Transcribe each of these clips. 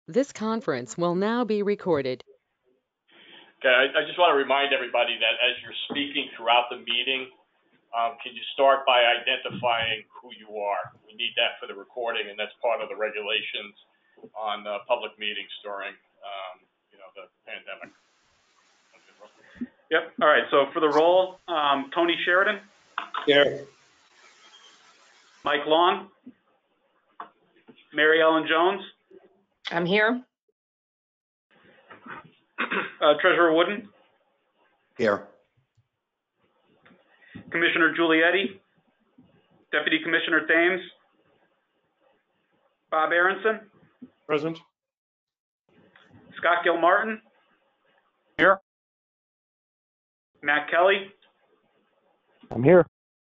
This conference will now be recorded. Okay, I just want to remind everybody that as you're speaking throughout the meeting, can you start by identifying who you are? We need that for the recording, and that's part of the regulations on public meetings during, the pandemic. Yep. All right. So for the roll, Tony Sheridan. Here. Mike Long. Mary Ellen Jones. I'm here. Treasurer Wooden. Here. Commissioner Giulietti. Deputy Commissioner Thames. Bob Aronson. Present. Scott Gilmartin. Here. Matt Kelly. I'm here.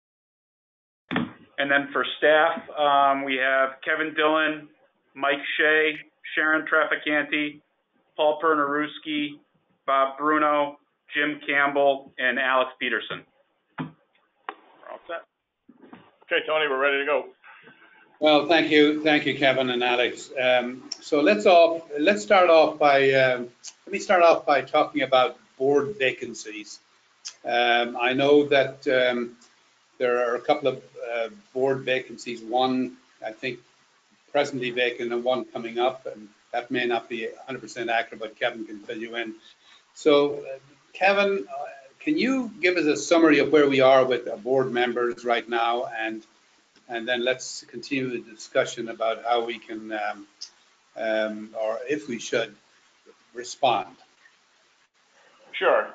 And then for staff, we have Kevin Dillon, Mike Shea, Sharon Traficante, Paul Pernaruski, Bob Bruno, Jim Campbell, and Alex Peterson. We're all set. Okay, Tony, we're ready to go. Well, thank you, Kevin and Alex. So let me start off by talking about board vacancies. I know that there are a couple of board vacancies. One, I think, presently vacant, and one coming up, and that may not be 100% accurate, but Kevin can fill you in. So, Kevin, can you give us a summary of where we are with board members right now, and then let's continue the discussion about how we can, or if we should, respond. Sure.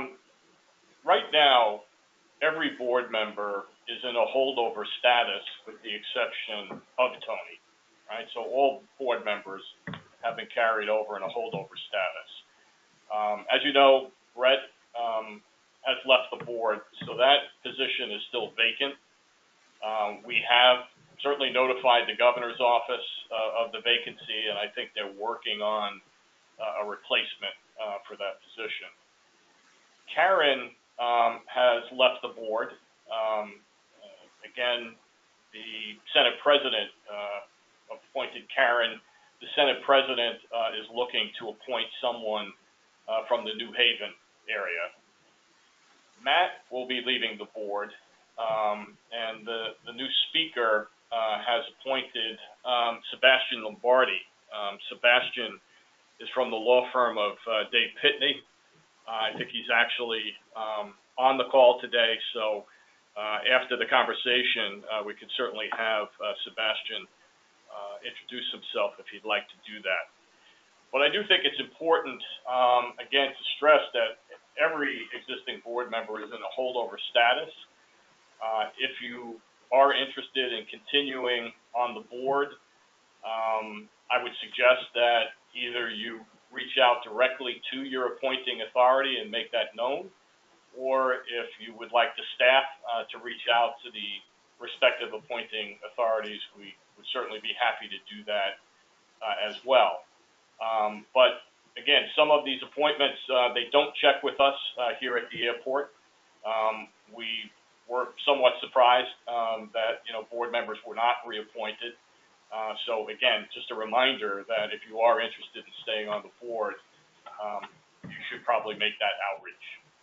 Right now, every board member is in a holdover status with the exception of Tony, right? So all board members have been carried over in a holdover status. As you know, Brett has left the board, so that position is still vacant. We have certainly notified the governor's office of the vacancy, and I think they're working on a replacement for that position. Karen has left the board. Again, the Senate President appointed Karen. The Senate President is looking to appoint someone from the New Haven area. Matt will be leaving the board, and the new speaker has appointed Sebastian Lombardi. Sebastian is from the law firm of Dave Pitney. I think he's actually on the call today, so after the conversation, we could certainly have Sebastian introduce himself if he'd like to do that. But I do think it's important, again, to stress that every existing board member is in a holdover status. If you are interested in continuing on the board, I would suggest that either you reach out directly to your appointing authority and make that known, or if you would like the staff to reach out to the respective appointing authorities, we would certainly be happy to do that as well. But again, some of these appointments, they don't check with us here at the airport. We were somewhat surprised that board members were not reappointed. So again, just a reminder that if you are interested in staying on the board, you should probably make that outreach.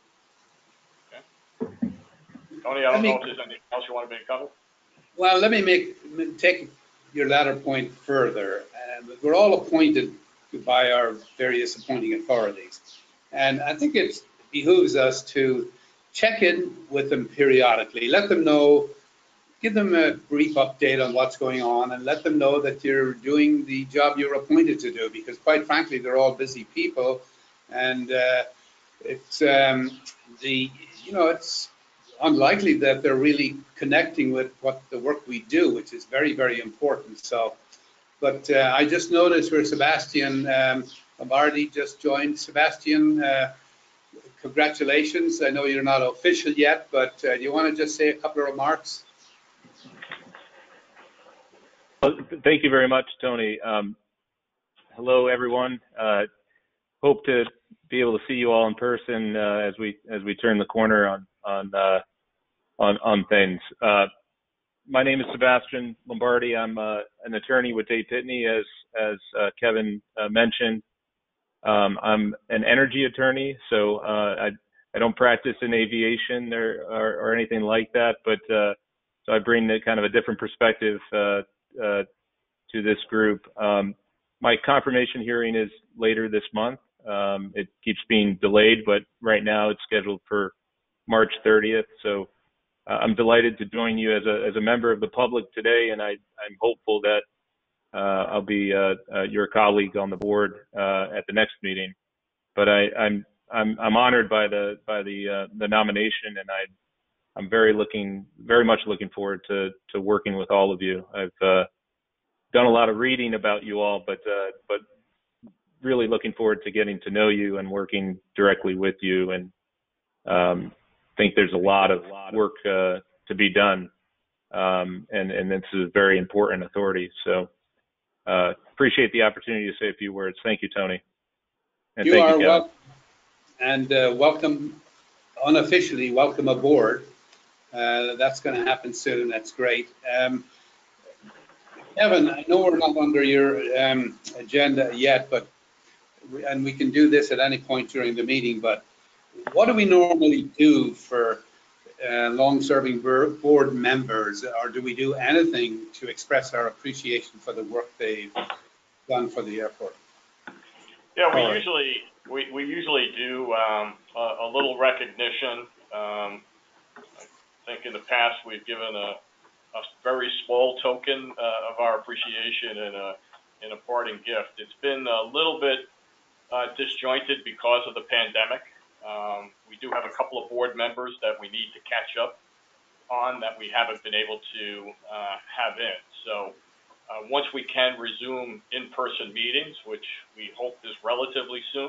Okay. Tony, I don't know if there's anything else you want me to cover. Well, let me take your latter point further. We're all appointed by our various appointing authorities, and I think it behooves us to check in with them periodically, let them know, give them a brief update on what's going on, and let them know that you're doing the job you're appointed to do, because quite frankly, they're all busy people, and it's it's unlikely that they're really connecting with what the work we do, which is very, very important. So, but I just noticed where Sebastian Lombardi just joined. Sebastian, congratulations. I know you're not official yet, but do you want to just say a couple of remarks? Well, thank you very much, Tony. Hello, everyone. Hope to be able to see you all in person as we turn the corner on things. my name is Sebastian Lombardi. I'm an attorney with Day Pitney, as Kevin mentioned. I'm an energy attorney, so I don't practice in aviation or anything like that, but so I bring the kind of a different perspective to this group. My confirmation hearing is later this month. It keeps being delayed, but right now it's scheduled for March 30th. So I'm delighted to join you as a member of the public today, and I'm hopeful that I'll be your colleague on the board at the next meeting. But I'm honored by the nomination, and I'm very much looking forward to working with all of you. I've done a lot of reading about you all, but really looking forward to getting to know you and working directly with you, and think there's a lot of work to be done, and this is a very important authority. So appreciate the opportunity to say a few words. Thank you, Tony. And you are welcome, and welcome, unofficially welcome aboard. That's going to happen soon. That's great. Kevin, I know we're not under your agenda yet, but we can do this at any point during the meeting, but what do we normally do for long-serving board members, or do we do anything to express our appreciation for the work they've done for the airport? Yeah, we usually do a little recognition. I think in the past we've given a very small token of our appreciation and a parting gift. It's been a little bit disjointed because of the pandemic. We do have a couple of board members that we need to catch up on that we haven't been able to have in. So once we can resume in-person meetings, which we hope is relatively soon,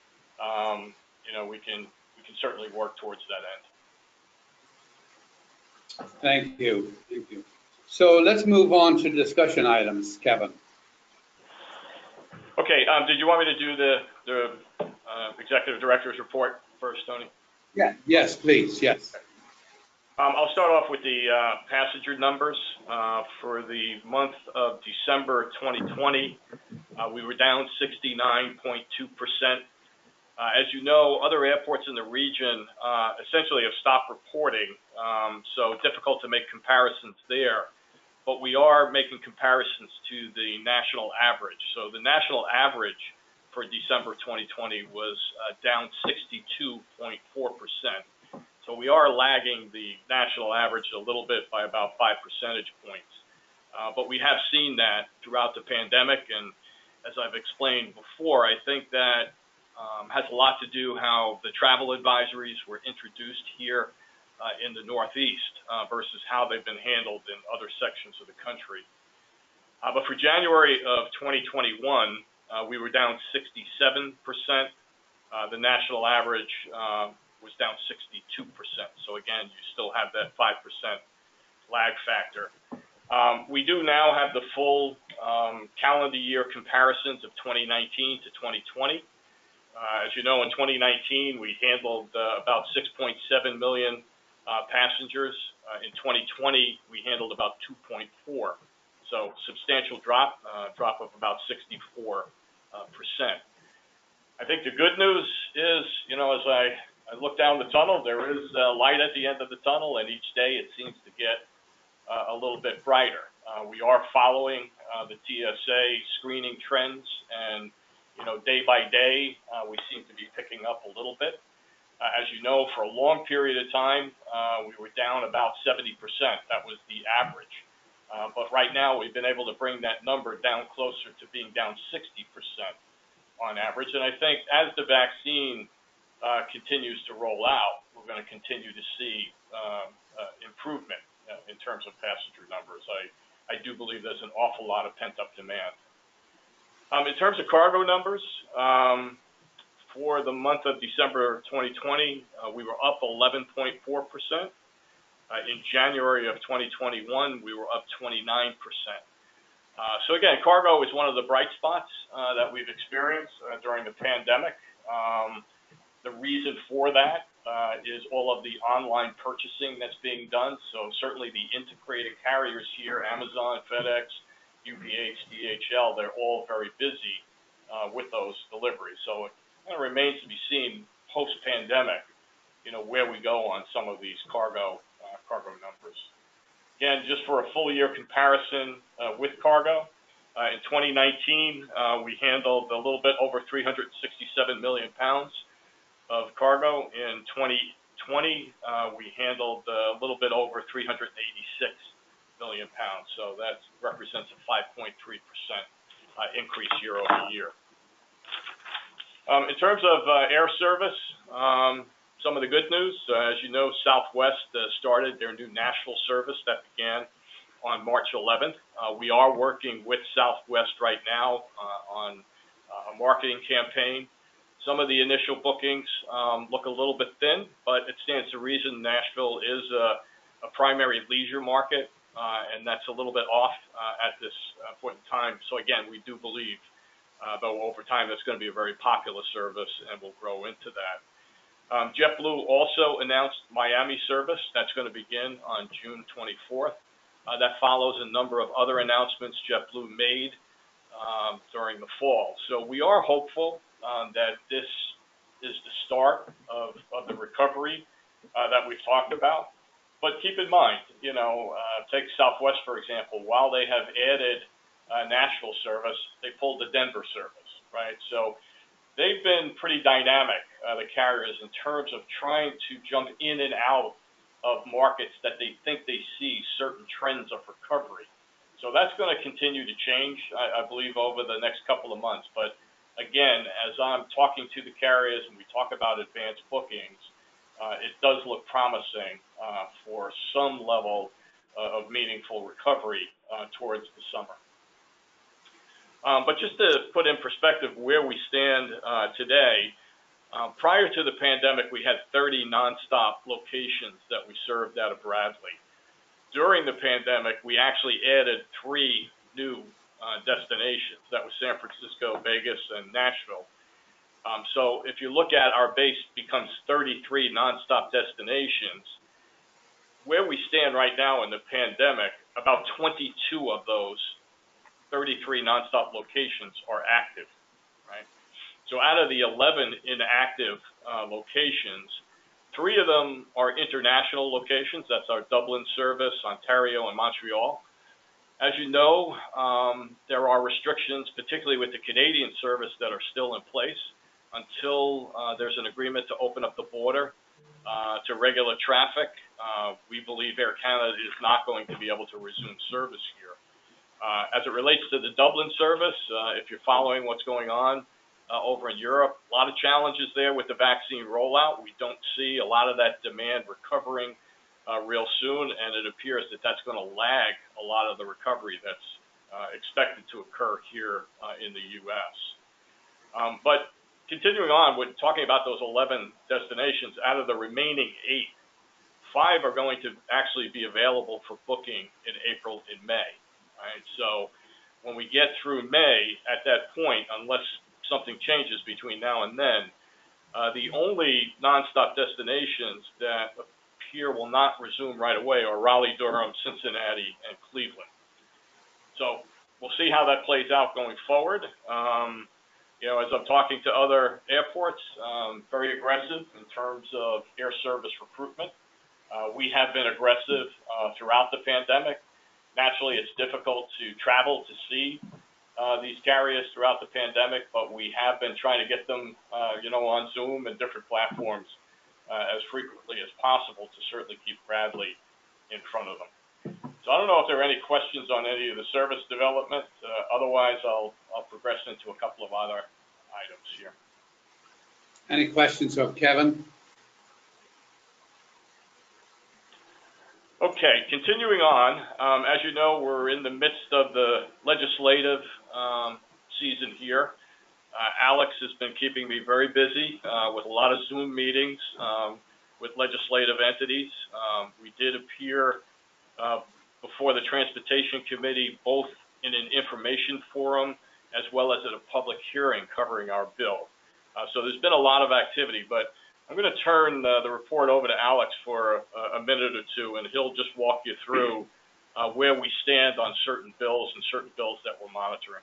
we can certainly work towards that end. Thank you. Thank you. So let's move on to discussion items, Kevin. Okay. Did you want me to do the executive director's report first, Tony? Yeah. Yes, please. Yes. I'll start off with the passenger numbers. For the month of December 2020, we were down 69.2%. As you know, other airports in the region essentially have stopped reporting, so difficult to make comparisons there. But we are making comparisons to the national average. So the national average for December 2020 was down 62.4%. So we are lagging the national average a little bit by about 5 percentage points. But we have seen that throughout the pandemic. And as I've explained before, I think that has a lot to do how the travel advisories were introduced here in the Northeast versus how they've been handled in other sections of the country. But for January of 2021, we were down 67%. The national average was down 62%. So again, you still have that 5% lag factor. We do now have the full calendar year comparisons of 2019 to 2020. As you know, in 2019, we handled about 6.7 million passengers. In 2020, we handled about 2.4. So substantial drop of about 64%. I think the good news is, as I look down the tunnel, there is light at the end of the tunnel, and each day it seems to get a little bit brighter. We are following the TSA screening trends, and day by day, we seem to be picking up a little bit. As you know, for a long period of time, we were down about 70%. That was the average. But right now, we've been able to bring that number down closer to being down 60% on average. And I think as the vaccine continues to roll out, we're going to continue to see improvement in terms of passenger numbers. I do believe there's an awful lot of pent-up demand. In terms of cargo numbers, for the month of December 2020, we were up 11.4%. In January of 2021, we were up 29%. So again, cargo is one of the bright spots that we've experienced during the pandemic. The reason for that is all of the online purchasing that's being done. So certainly the integrated carriers here, Amazon, FedEx, UPS, DHL, they're all very busy with those deliveries. So it kind of remains to be seen post-pandemic, where we go on some of these cargo numbers. Again, just for a full year comparison with cargo, in 2019, we handled a little bit over 367 million pounds of cargo. In 2020, we handled a little bit over 386 million pounds. So that represents a 5.3% increase year over year. In terms of air service, some of the good news, as you know, Southwest started their new national service that began on March 11th. We are working with Southwest right now on a marketing campaign. Some of the initial bookings look a little bit thin, but it stands to reason Nashville is a primary leisure market, and that's a little bit off at this point in time. So again, we do believe, though over time, that's going to be a very popular service, and we'll grow into that. JetBlue also announced Miami service. That's going to begin on June 24th. That follows a number of other announcements JetBlue made during the fall. So we are hopeful that this is the start of the recovery that we've talked about. But keep in mind, take Southwest, for example. While they have added Nashville service, they pulled the Denver service, right? So they've been pretty dynamic, the carriers, in terms of trying to jump in and out of markets that they think they see certain trends of recovery. So that's going to continue to change, I believe, over the next couple of months. But again, as I'm talking to the carriers and we talk about advanced bookings, it does look promising for some level of meaningful recovery towards the summer. But just to put in perspective where we stand today, prior to the pandemic, we had 30 nonstop locations that we served out of Bradley. During the pandemic, we actually added 3 new destinations. That was San Francisco, Vegas, and Nashville. So if you look at our base becomes 33 nonstop destinations, where we stand right now in the pandemic, about 22 of those 33 nonstop locations are active, right? So out of the 11 inactive locations, 3 of them are international locations. That's our Dublin service, Ontario, and Montreal. As you know, there are restrictions, particularly with the Canadian service, that are still in place until there's an agreement to open up the border to regular traffic. We believe Air Canada is not going to be able to resume service here. As it relates to the Dublin service, if you're following what's going on over in Europe, a lot of challenges there with the vaccine rollout. We don't see a lot of that demand recovering real soon, and it appears that that's going to lag a lot of the recovery that's expected to occur here in the U.S. But continuing on with talking about those 11 destinations, out of the remaining 8, 5 are going to actually be available for booking in April and May. Right? So when we get through May, at that point, unless something changes between now and then, the only nonstop destinations that appear will not resume right away are Raleigh, Durham, Cincinnati, and Cleveland. So we'll see how that plays out going forward. As I'm talking to other airports, very aggressive in terms of air service recruitment. We have been aggressive throughout the pandemic. Naturally, it's difficult to travel to see these carriers throughout the pandemic, but we have been trying to get them, on Zoom and different platforms as frequently as possible to certainly keep Bradley in front of them. So I don't know if there are any questions on any of the service development. Otherwise, I'll progress into a couple of other items here. Any questions of Kevin? Okay, continuing on, as you know, we're in the midst of the legislative season here. Alex has been keeping me very busy with a lot of Zoom meetings with legislative entities. We did appear before the Transportation Committee, both in an information forum as well as at a public hearing covering our bill. So there's been a lot of activity, but I'm going to turn the report over to Alex for a minute or two, and he'll just walk you through where we stand on certain bills and certain bills that we're monitoring.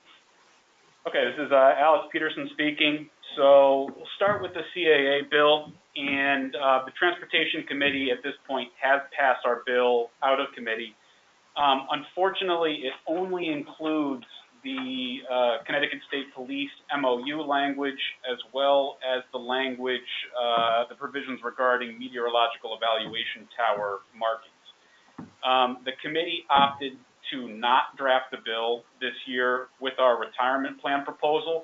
Okay, this is Alex Peterson speaking. So we'll start with the CAA bill, and the Transportation Committee at this point has passed our bill out of committee. Unfortunately, it only includes the Connecticut State Police MOU language, as well as the language, the provisions regarding meteorological evaluation tower markings. The committee opted to not draft the bill this year with our retirement plan proposal.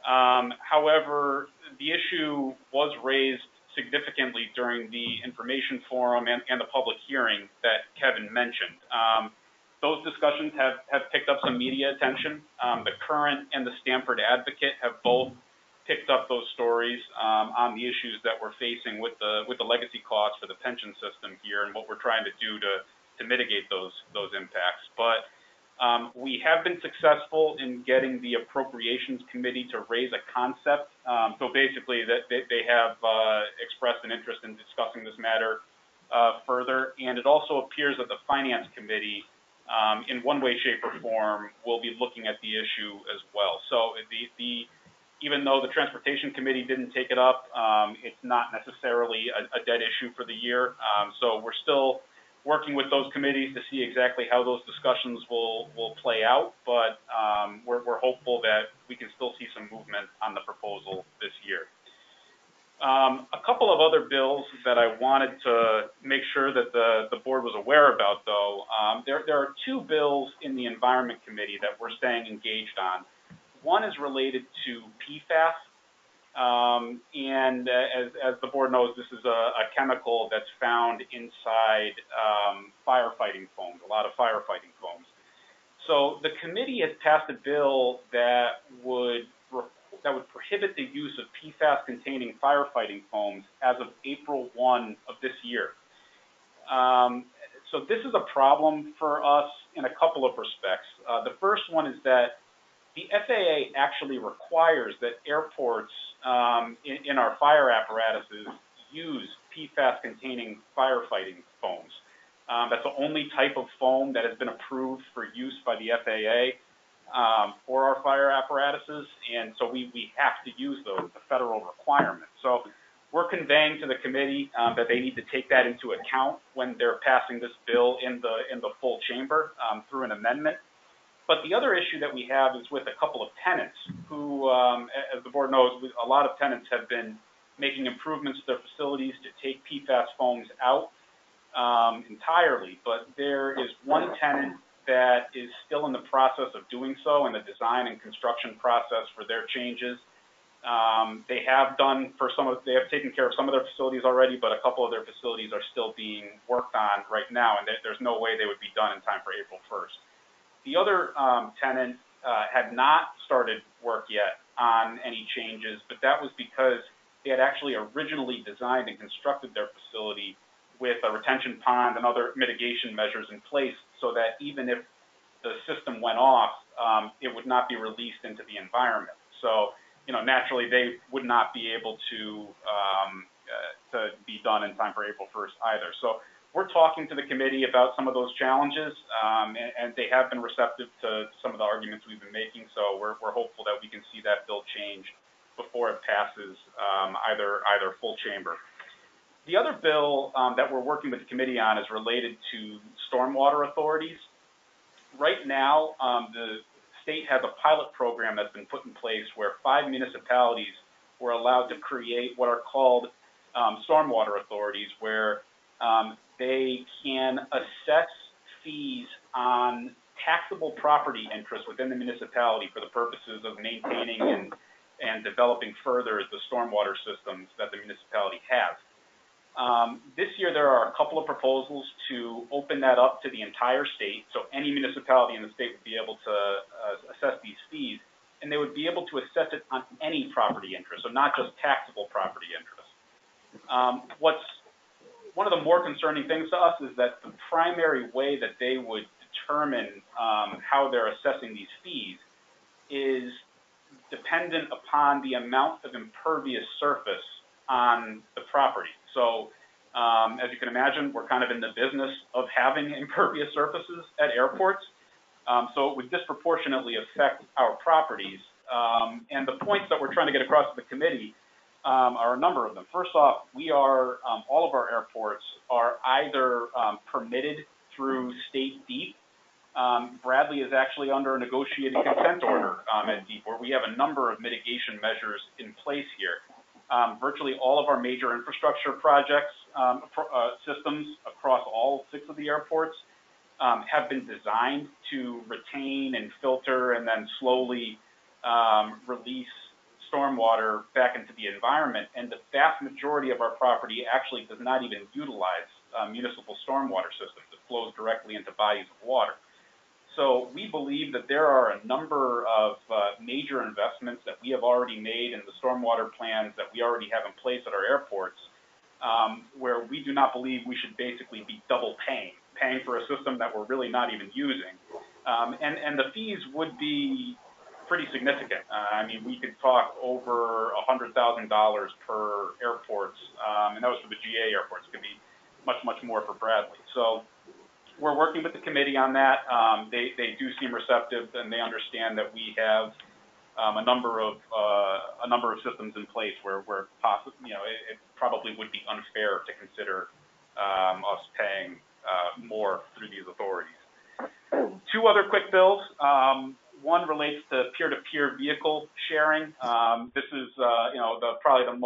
However, the issue was raised significantly during the information forum and the public hearing that Kevin mentioned. Those discussions have picked up some media attention. The Current and the Stamford Advocate have both picked up those stories on the issues that we're facing with the legacy costs for the pension system here and what we're trying to do to mitigate those impacts. But we have been successful in getting the Appropriations Committee to raise a concept. So basically, that they have expressed an interest in discussing this matter further, and it also appears that the Finance Committee, in one way, shape, or form, will be looking at the issue as well. So even though the Transportation Committee didn't take it up, it's not necessarily a dead issue for the year. So we're still working with those committees to see exactly how those discussions will play out, but we're hopeful that we can still see some movement on the proposal this year. A couple of other bills that I wanted to make sure that the board was aware about, though. There are two bills in the Environment Committee that we're staying engaged on. One is related to PFAS, and as the board knows, this is a chemical that's found inside firefighting foams, a lot of firefighting foams. So the committee has passed a bill that would prohibit the use of PFAS-containing firefighting foams as of April 1 of this year. So this is a problem for us in a couple of respects. The first one is that the FAA actually requires that airports in our fire apparatuses use PFAS-containing firefighting foams. That's the only type of foam that has been approved for use by the FAA for our fire apparatuses, and so we have to use those, the federal requirement. So we're conveying to the committee that they need to take that into account when they're passing this bill in the full chamber through an amendment. But the other issue that we have is with a couple of tenants who, as the board knows, a lot of tenants have been making improvements to their facilities to take PFAS foams out entirely. But there is one tenant that is still in the process of doing so in the design and construction process for their changes. They have taken care of some of their facilities already, but a couple of their facilities are still being worked on right now, and there's no way they would be done in time for April 1st. The other tenant had not started work yet on any changes, but that was because they had actually originally designed and constructed their facility with a retention pond and other mitigation measures in place so that even if the system went off, it would not be released into the environment. So, naturally they would not be able to be done in time for April 1st either. So we're talking to the committee about some of those challenges, and they have been receptive to some of the arguments we've been making. So we're hopeful that we can see that bill change before it passes either full chamber. The other bill that we're working with the committee on is related to stormwater authorities. Right now, the state has a pilot program that's been put in place where 5 municipalities were allowed to create what are called stormwater authorities, where they can assess fees on taxable property interests within the municipality for the purposes of maintaining and developing further the stormwater systems that the municipality has. This year, there are a couple of proposals to open that up to the entire state, so any municipality in the state would be able to assess these fees, and they would be able to assess it on any property interest, so not just taxable property interest. One of the more concerning things to us is that the primary way that they would determine how they're assessing these fees is dependent upon the amount of impervious surface on the property. So as you can imagine, we're kind of in the business of having impervious surfaces at airports. So it would disproportionately affect our properties. And the points that we're trying to get across to the committee are a number of them. First off, we are, all of our airports are either permitted through state DEEP. Bradley is actually under a negotiated consent order at DEEP, where we have a number of mitigation measures in place here. Virtually all of our major infrastructure projects, systems across all 6 of the airports have been designed to retain and filter and then slowly release stormwater back into the environment. And the vast majority of our property actually does not even utilize municipal stormwater systems. It flows directly into bodies of water. So we believe that there are a number of major investments that we have already made in the stormwater plans that we already have in place at our airports, where we do not believe we should basically be double paying for a system that we're really not even using. And the fees would be pretty significant. I mean, we could talk over $100,000 per airports, and that was for the GA airports. It could be much, much more for Bradley. So we're working with the committee on that. They do seem receptive, and they understand that we have a number of systems in place where possibly, it probably would be unfair to consider us paying more through these authorities. 2 other quick bills. One relates to peer-to-peer vehicle sharing. This is, probably the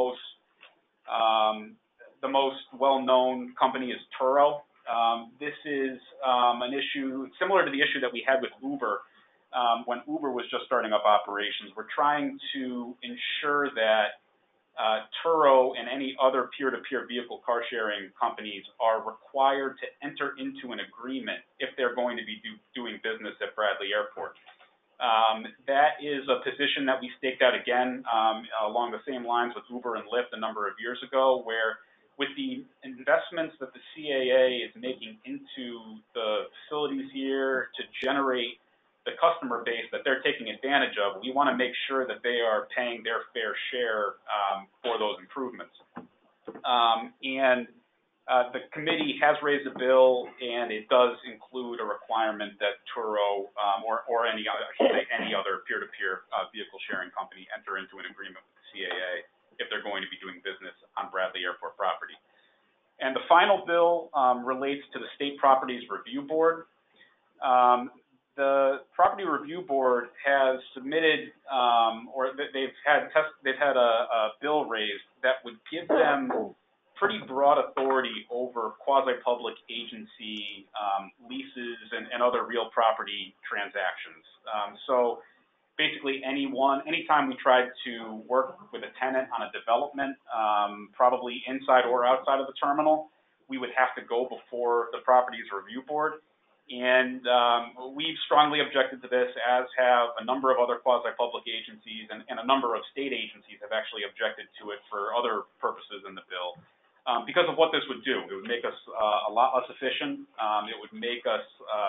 most well-known company is Turo. This is an issue similar to the issue that we had with Uber when Uber was just starting up operations. We're trying to ensure that Turo and any other peer-to-peer vehicle car sharing companies are required to enter into an agreement if they're going to be doing business at Bradley Airport. That is a position that we staked out again along the same lines with Uber and Lyft a number of years ago, where with the investments that the CAA is making into the facilities here to generate the customer base that they're taking advantage of, we want to make sure that they are paying their fair share for those improvements. The committee has raised a bill, and it does include a requirement that Turo or any other peer-to-peer vehicle sharing company enter into an agreement with the CAA if they're going to be doing business on Bradley Airport property. And the final bill relates to the State Properties Review Board. The Property Review Board has submitted, or they've had a bill raised that would give them pretty broad authority over quasi-public agency leases and other real property transactions. So basically anytime we tried to work with a tenant on a development, probably inside or outside of the terminal, we would have to go before the Properties Review Board. And we've strongly objected to this, as have a number of other quasi-public agencies, and a number of state agencies have actually objected to it for other purposes in the bill. Because of what this would do. It would make us a lot less efficient. It would make us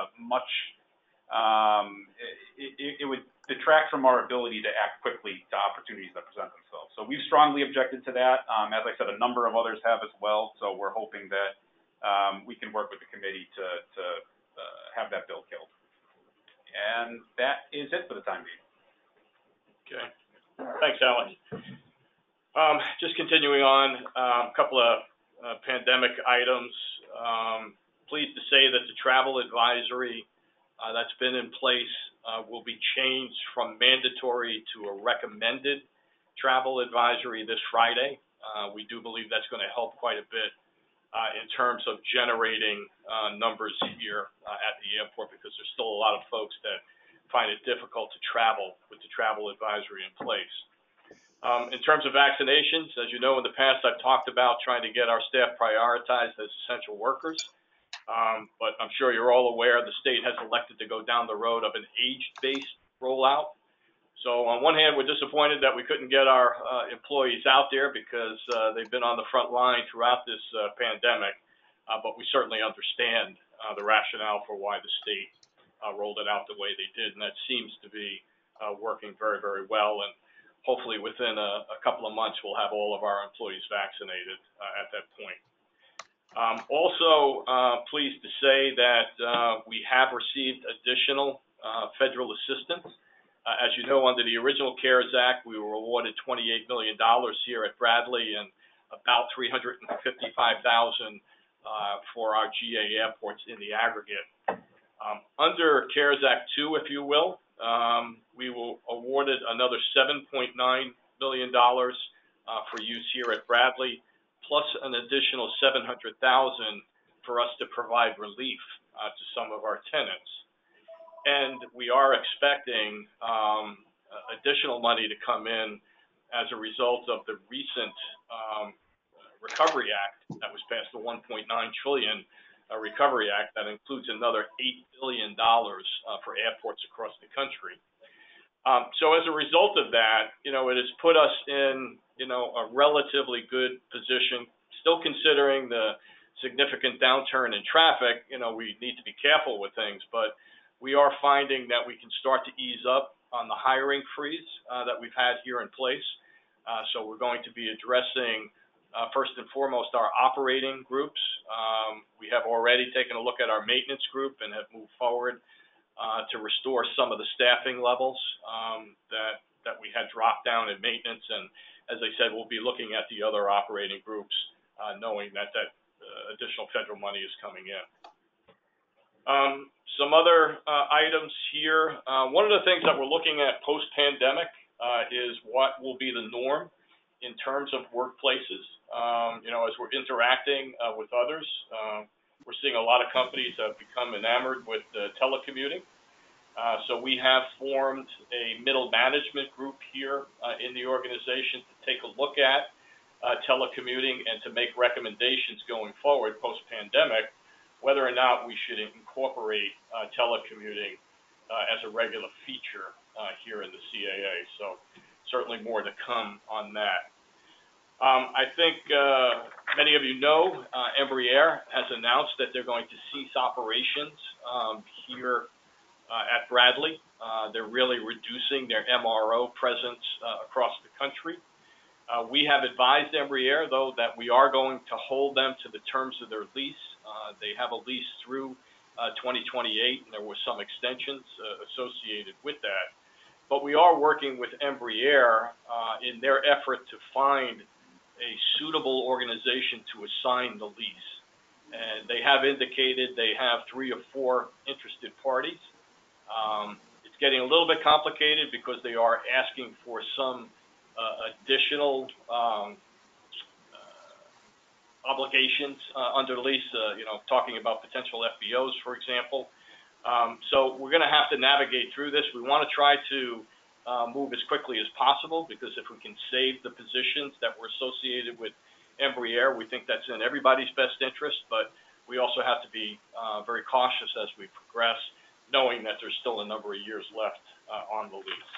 it would detract from our ability to act quickly to opportunities that present themselves. So we've strongly objected to that. As I said, a number of others have as well. So we're hoping that we can work with the committee to have that bill killed. And that is it for the time being. Okay. Thanks, Alex. Just continuing on, a couple of pandemic items. Pleased to say that the travel advisory that's been in place will be changed from mandatory to a recommended travel advisory this Friday. We do believe that's going to help quite a bit in terms of generating numbers here at the airport, because there's still a lot of folks that find it difficult to travel with the travel advisory in place. In terms of vaccinations, as you know, in the past, I've talked about trying to get our staff prioritized as essential workers. But I'm sure you're all aware the state has elected to go down the road of an age-based rollout. So on one hand, we're disappointed that we couldn't get our employees out there because they've been on the front line throughout this pandemic. But we certainly understand the rationale for why the state rolled it out the way they did. And that seems to be working very, very well. And hopefully within a couple of months, we'll have all of our employees vaccinated at that point. Also, pleased to say that we have received additional federal assistance. As you know, under the original CARES Act, we were awarded $28 million here at Bradley and about $355,000 for our GA airports in the aggregate. Under CARES Act 2, if you will, we were awarded another $7.9 million for use here at Bradley, plus an additional $700,000 for us to provide relief to some of our tenants. And we are expecting additional money to come in as a result of the recent Recovery Act that was passed, the $1.9 trillion Recovery Act that includes another $8 billion for airports across the country. So as a result of that, it has put us in, a relatively good position, still considering the significant downturn in traffic. We need to be careful with things, but we are finding that we can start to ease up on the hiring freeze that we've had here in place. So we're going to be addressing, first and foremost, our operating groups. We have already taken a look at our maintenance group and have moved forward to restore some of the staffing levels that we had dropped down in maintenance. And as I said, we'll be looking at the other operating groups, knowing that additional federal money is coming in. Some other items here. One of the things that we're looking at post-pandemic is what will be the norm in terms of workplaces. As we're interacting with others, we're seeing a lot of companies have become enamored with telecommuting. So we have formed a middle management group here in the organization to take a look at telecommuting and to make recommendations going forward post-pandemic, whether or not we should incorporate telecommuting as a regular feature here in the CAA. So certainly more to come on that. I think many of you know Embraer has announced that they're going to cease operations here at Bradley. They're really reducing their MRO presence across the country. We have advised Embraer, though, that we are going to hold them to the terms of their lease. They have a lease through 2028, and there were some extensions associated with that. But we are working with Embraer in their effort to find a suitable organization to assign the lease. And they have indicated they have 3 or 4 interested parties. It's getting a little bit complicated because they are asking for some additional obligations under the lease, talking about potential FBOs, for example. So we're going to have to navigate through this. We want to try to move as quickly as possible, because if we can save the positions that were associated with Embraer, we think that's in everybody's best interest. But we also have to be very cautious as we progress, knowing that there's still a number of years left on the lease.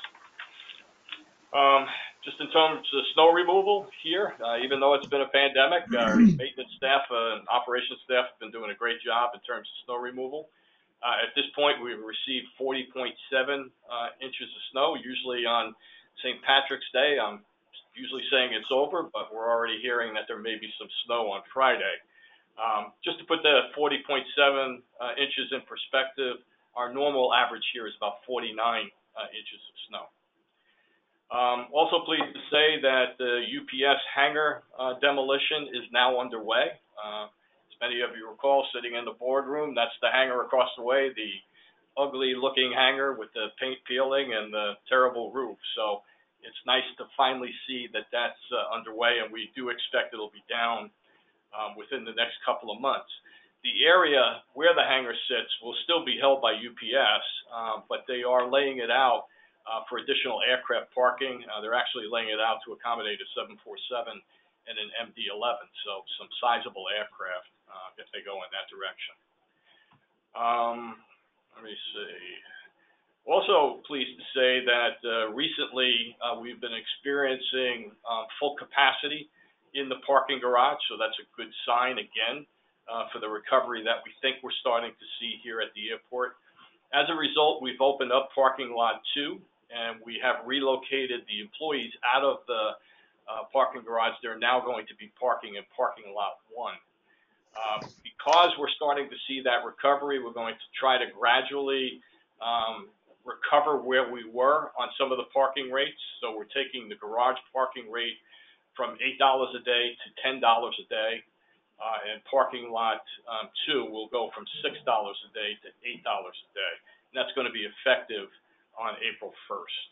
Just in terms of snow removal here, even though it's been a pandemic, our maintenance staff and operations staff have been doing a great job in terms of snow removal. At this point, we've received 40.7 inches of snow. Usually on St. Patrick's Day, I'm usually saying it's over, but we're already hearing that there may be some snow on Friday. Just to put the 40.7 inches in perspective, our normal average here is about 49 inches of snow. Also pleased to say that the UPS hangar demolition is now underway. As many of you recall, sitting in the boardroom, that's the hangar across the way, the ugly-looking hangar with the paint peeling and the terrible roof. So it's nice to finally see that that's underway, and we do expect it'll be down within the next couple of months. The area where the hangar sits will still be held by UPS, but they are laying it out for additional aircraft parking. They're actually laying it out to accommodate a 747 and an MD-11, so some sizable aircraft if they go in that direction. Let me see. Also pleased to say that recently we've been experiencing full capacity in the parking garage, so that's a good sign again for the recovery that we think we're starting to see here at the airport. As a result, we've opened up parking lot 2 and we have relocated the employees out of the parking garage. They're now going to be parking in parking lot 1. Because we're starting to see that recovery, we're going to try to gradually recover where we were on some of the parking rates. So we're taking the garage parking rate from $8 a day to $10 a day, and parking lot 2 will go from $6 a day to $8 a day. And that's going to be effective on April 1st.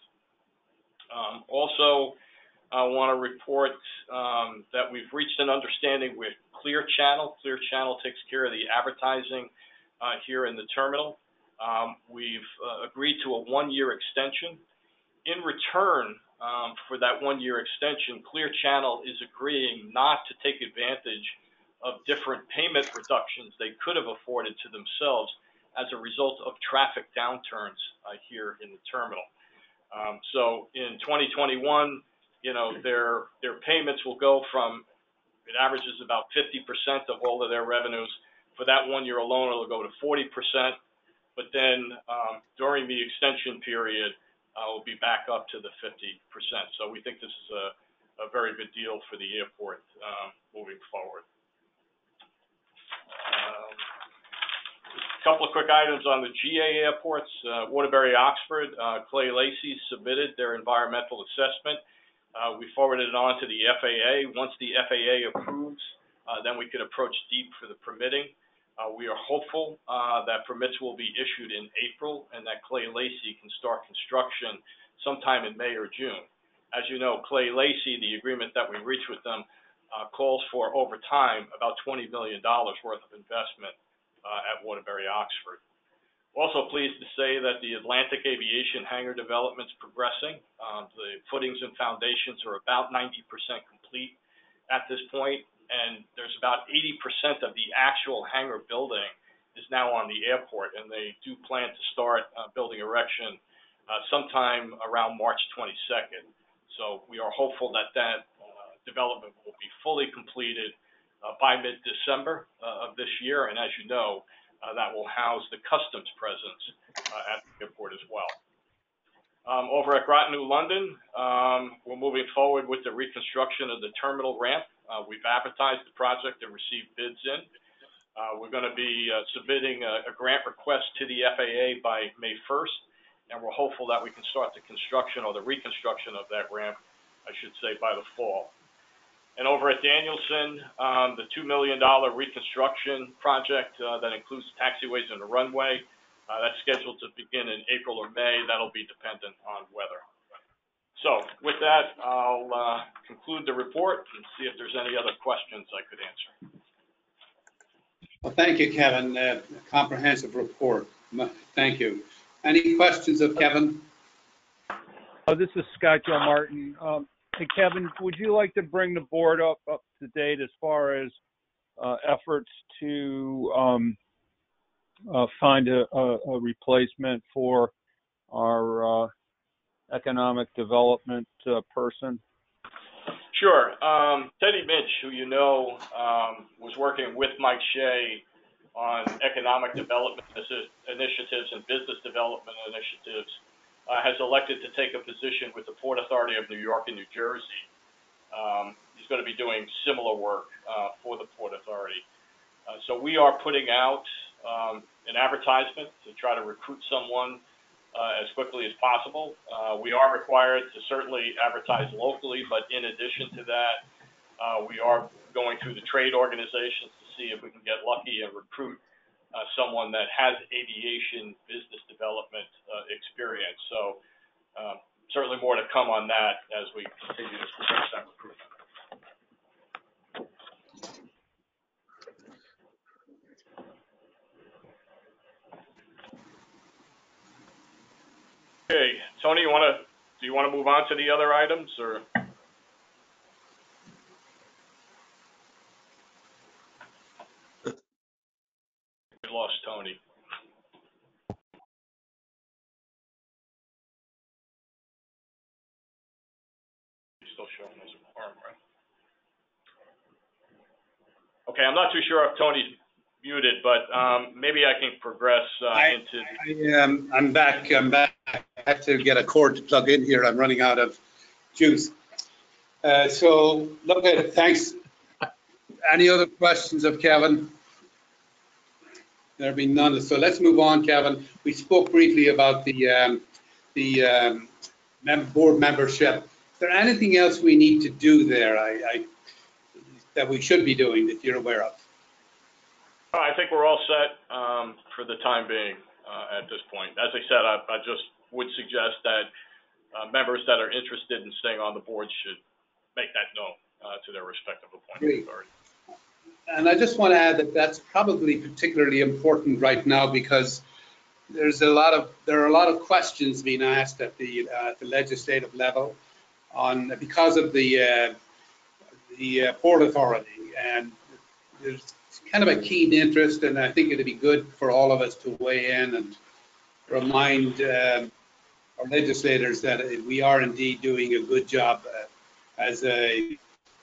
Also, I want to report that we've reached an understanding with Clear Channel. Clear Channel takes care of the advertising here in the terminal. We've agreed to a 1-year extension. In return for that 1-year extension, Clear Channel is agreeing not to take advantage of different payment reductions they could have afforded to themselves as a result of traffic downturns here in the terminal. So in 2021, their payments will go from, it averages about 50% of all of their revenues. For that 1 year alone, it'll go to 40%. But then during the extension period, we'll be back up to the 50%. So we think this is a very good deal for the airport moving forward. A couple of quick items on the GA airports. Waterbury Oxford, Clay Lacy submitted their environmental assessment. We forwarded it on to the FAA. Once the FAA approves, then we could approach DEEP for the permitting. We are hopeful that permits will be issued in April and that Clay Lacy can start construction sometime in May or June. As you know, Clay Lacy, the agreement that we reached with them, calls for over time about $20 million worth of investment at Waterbury Oxford. Also pleased to say that the Atlantic Aviation hangar development's progressing. The footings and foundations are about 90% complete at this point, and there's about 80% of the actual hangar building is now on the airport, and they do plan to start building erection sometime around March 22nd. So we are hopeful that development will be fully completed by mid-December of this year, and as you know, that will house the customs presence at the airport as well. Over at Groton New London, we're moving forward with the reconstruction of the terminal ramp. We've advertised the project and received bids in. We're going to be submitting a grant request to the FAA by May 1st, and we're hopeful that we can start the construction or the reconstruction of that ramp, I should say, by the fall. And over at Danielson, the $2 million reconstruction project that includes taxiways and a runway, that's scheduled to begin in April or May. That'll be dependent on weather. So with that, I'll conclude the report and see if there's any other questions I could answer. Well, thank you, Kevin. Comprehensive report. Thank you. Any questions of Kevin? This is Scott Gilmartin. Hey, Kevin, would you like to bring the board up to date as far as efforts to find a replacement for our economic development person? Sure. Teddy Mitch, who you know, was working with Mike Shea on economic development initiatives and business development initiatives, has elected to take a position with the Port Authority of New York and New Jersey. He's going to be doing similar work for the Port Authority. So we are putting out an advertisement to try to recruit someone as quickly as possible. We are required to certainly advertise locally, but in addition to that, we are going through the trade organizations to see if we can get lucky and recruit someone that has aviation business development experience. So certainly more to come on that as we continue to progress that recruitment. Okay, Tony, do you want to move on to the other items, or? We lost Tony. He's still showing as a quorum, right? Okay, I'm not too sure if Tony's muted, but maybe I can progress into. I'm back. have to get a cord to plug in here. I'm running out of juice. So, look at, thanks. Any other questions of Kevin? There being none. So let's move on, Kevin. We spoke briefly about the board membership. Is there anything else we need to do there that we should be doing that you're aware of? I think we're all set for the time being at this point. As I said, I just would suggest that members that are interested in staying on the board should make that known to their respective appointing authority. And I just want to add that that's probably particularly important right now because there are a lot of questions being asked at the legislative level because of the Port Authority, and there's kind of a keen interest, and I think it'd be good for all of us to weigh in and remind our legislators that we are indeed doing a good job as the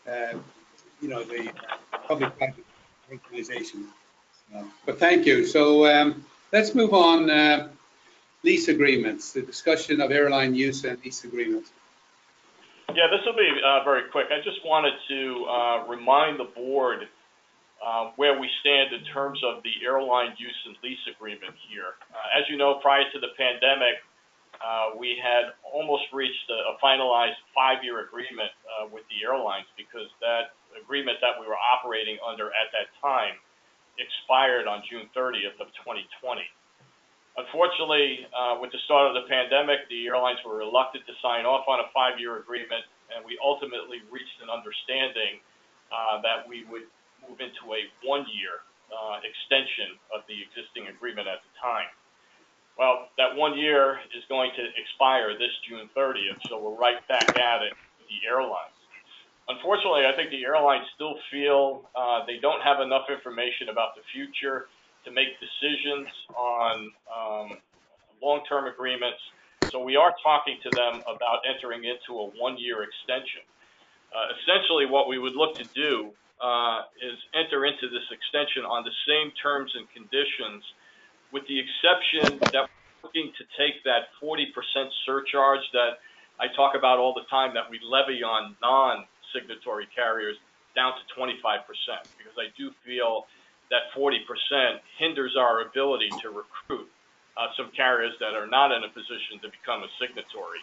public-private organization. But thank you. So let's move on. Lease agreements, the discussion of airline use and lease agreements. Yeah, this will be very quick. I just wanted to remind the board where we stand in terms of the airline use and lease agreement here. As you know, prior to the pandemic, we had almost reached a finalized 5-year agreement with the airlines because that agreement that we were operating under at that time expired on June 30th of 2020. Unfortunately, with the start of the pandemic, the airlines were reluctant to sign off on a 5-year agreement, and we ultimately reached an understanding that we would move into a 1-year extension of the existing agreement at the time. Well, that 1 year is going to expire this June 30th, so we're right back at it with the airlines. Unfortunately, I think the airlines still feel they don't have enough information about the future to make decisions on long-term agreements. So we are talking to them about entering into a 1-year extension. Essentially, what we would look to do is enter into this extension on the same terms and conditions, with the exception that we're looking to take that 40% surcharge that I talk about all the time that we levy on non-signatory carriers down to 25%, because I do feel that 40% hinders our ability to recruit some carriers that are not in a position to become a signatory.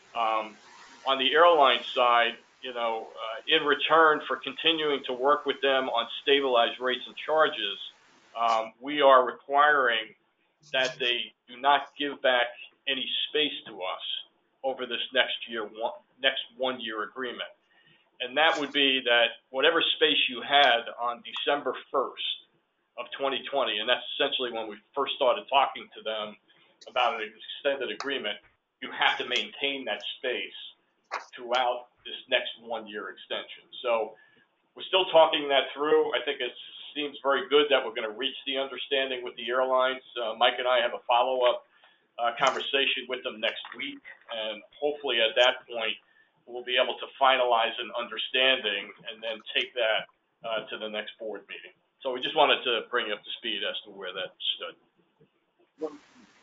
On the airline side, in return for continuing to work with them on stabilized rates and charges, we are requiring that they do not give back any space to us over this next 1-year agreement. And that would be that whatever space you had on December 1st of 2020, and that's essentially when we first started talking to them about an extended agreement, you have to maintain that space throughout this next 1-year extension. So we're still talking that through. I think it seems very good that we're going to reach the understanding with the airlines. Mike and I have a follow-up conversation with them next week, and hopefully at that point we'll be able to finalize an understanding and then take that to the next board meeting. So we just wanted to bring you up to speed as to where that stood.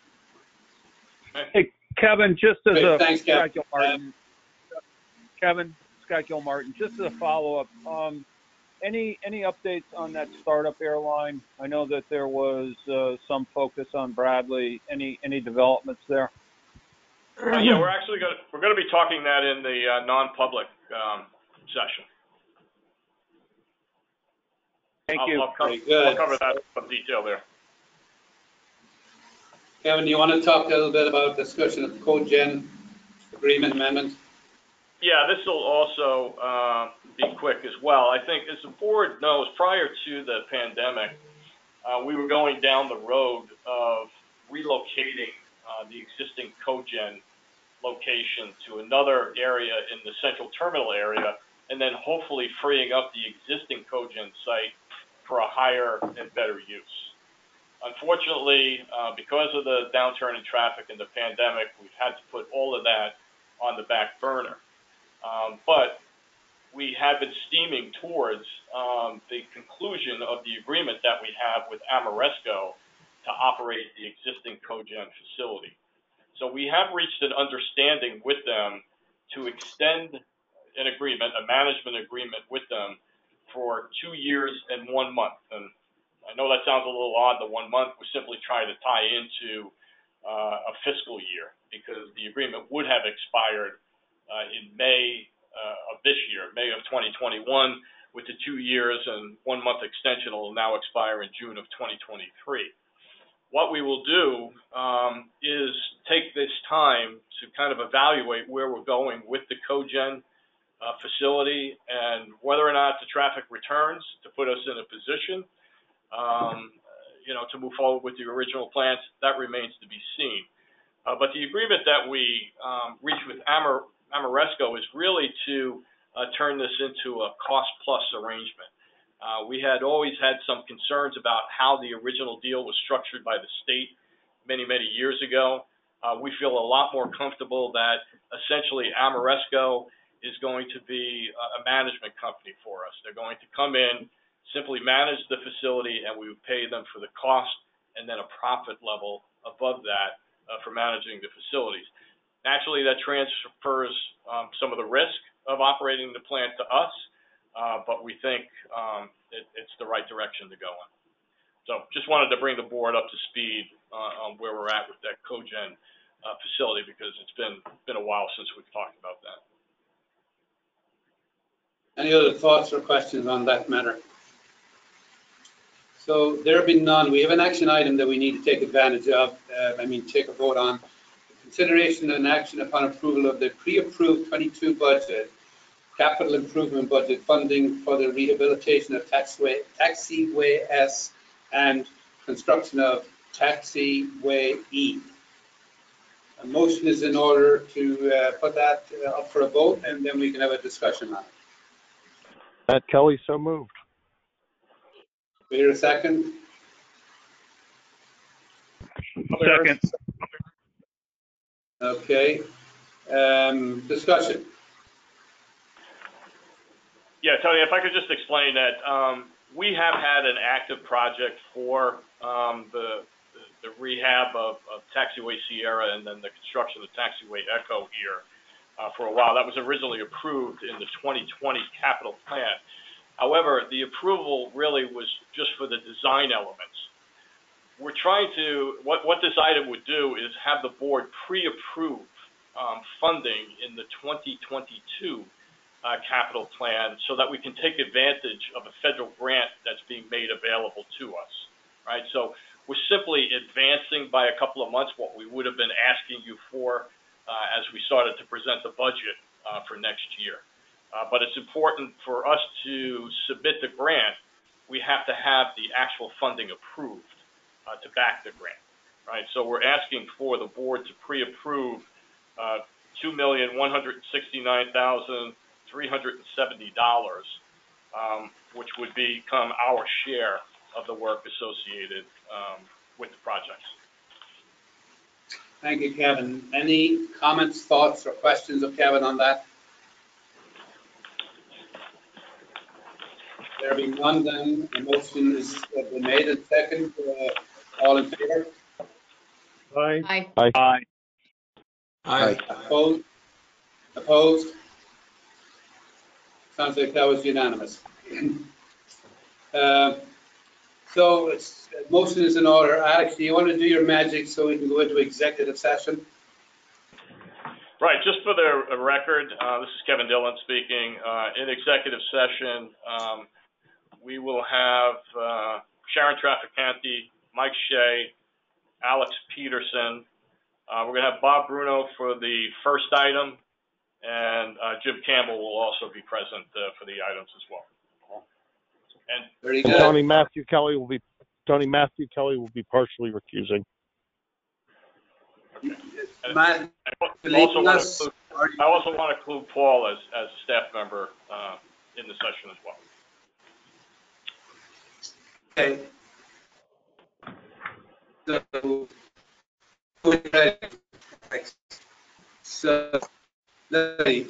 Hey, Kevin, just as a thanks, Scott Gilmartin. Kevin, Scott Gilmartin, just as a follow-up, any updates on that startup airline? I know that there was some focus on Bradley. Any developments there? Yeah, we're going to be talking that in the non-public session. Thank you. I'll cover that in detail there. Kevin, do you want to talk a little bit about discussion of CoGen agreement amendment? Yeah, this will also be quick as well. I think, as the board knows, prior to the pandemic, we were going down the road of relocating the existing CoGen location to another area in the central terminal area, and then hopefully freeing up the existing CoGen site for a higher and better use. Unfortunately, because of the downturn in traffic and the pandemic, we've had to put all of that on the back burner. But we have been steaming towards the conclusion of the agreement that we have with Ameresco to operate the existing CoGen facility. So we have reached an understanding with them to extend an agreement, a management agreement with them for 2 years and 1 month. And I know that sounds a little odd, the 1 month. We're simply trying to tie into a fiscal year because the agreement would have expired in May of this year, May of 2021, with the 2 years and 1 month extension will now expire in June of 2023. What we will do is take this time to kind of evaluate where we're going with the cogen facility and whether or not the traffic returns to put us in a position to move forward with the original plans. That remains to be seen. But the agreement that we reached with Ameresco is really to turn this into a cost-plus arrangement. We had always had some concerns about how the original deal was structured by the state many, many years ago. We feel a lot more comfortable that essentially Ameresco is going to be a management company for us. They're going to come in, simply manage the facility, and we would pay them for the cost and then a profit level above that for managing the facilities. Naturally, that transfers some of the risk of operating the plant to us, but we think it's the right direction to go in. So just wanted to bring the board up to speed on where we're at with that cogen facility because it's been a while since we've talked about that. Any other thoughts or questions on that matter? So there being none, we have an action item that we need to take advantage of, take a vote on. Consideration and action upon approval of the pre-approved 22 budget, capital improvement budget funding for the rehabilitation of Taxiway S and construction of Taxiway E. A motion is in order to put that up for a vote, and then we can have a discussion on it. Matt Kelly, so moved. We hear a second? Second. Okay. Discussion. Yeah, Tony, if I could just explain that we have had an active project for the rehab of Taxiway Sierra and then the construction of Taxiway Echo here for a while. That was originally approved in the 2020 capital plan. However, the approval really was just for the design elements. We're trying to, what this item would do is have the board pre-approve funding in the 2022 capital plan so that we can take advantage of a federal grant that's being made available to us, right? So we're simply advancing by a couple of months what we would have been asking you for as we started to present the budget for next year. But it's important for us to submit the grant. We have to have the actual funding approved to back the grant, right? So we're asking for the board to pre-approve $2,169,370, which would become our share of the work associated with the projects. Thank you, Kevin. Any comments, thoughts, or questions of Kevin on that? There being none, then the motion has been made and second. All in favor? Aye. Aye. Aye. Aye. Aye. Opposed? Opposed? Sounds like that was unanimous. So motion is in order. Alex, do you want to do your magic so we can go into executive session? Right, just for the record, this is Kevin Dillon speaking. In executive session, we will have Sharon Trafficante, Mike Shea, Alex Peterson. We're going to have Bob Bruno for the first item, and Jim Campbell will also be present for the items as well. And Very good. Tony Matthew Kelly will be partially recusing. Matt, I also want to include Paul as a staff member in the session as well. Okay. So, let's see.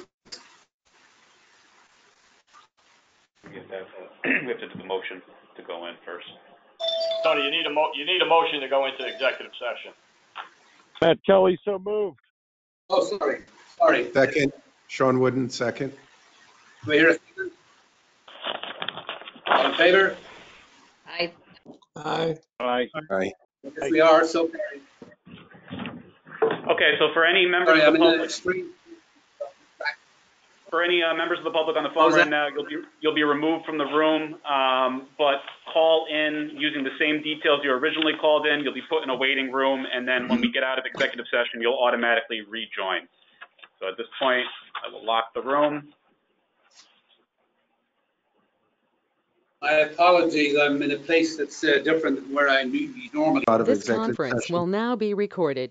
We have to do the motion to go in first. Tony, you need a motion to go into executive session. Matt Kelly, so moved. Oh, sorry. Second, Sean Wooden, second. Do we hear a second? All in favor? Aye. Aye. Aye. Aye. Yes, we are, so carried. Okay, so for any members Sorry, of I'm the in the public, extreme. for any members of the public on the phone How's right that? now, you'll be removed from the room, but call in using the same details you originally called in. You'll be put in a waiting room, and then when we get out of executive session, you'll automatically rejoin. So at this point, I will lock the room. My apologies, I'm in a place that's different than where I normally. Out of This executive conference session. will now be recorded.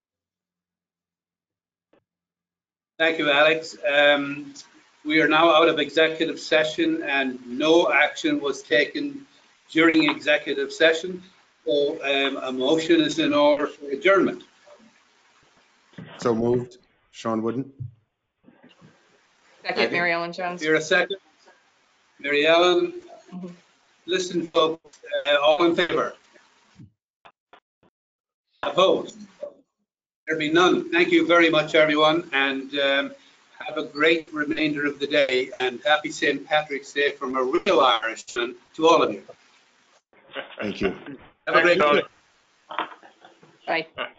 Thank you, Alex. We are now out of executive session and no action was taken during executive session. So a motion is in order for adjournment. So moved, Sean Wooden. Second, Mary Ellen Jones. Here a second. Mary Ellen, listen, folks, all in favor? Opposed? There be none. Thank you very much, everyone, and have a great remainder of the day, and happy St. Patrick's Day from a real Irishman to all of you. Thank you. Have a great day. Bye.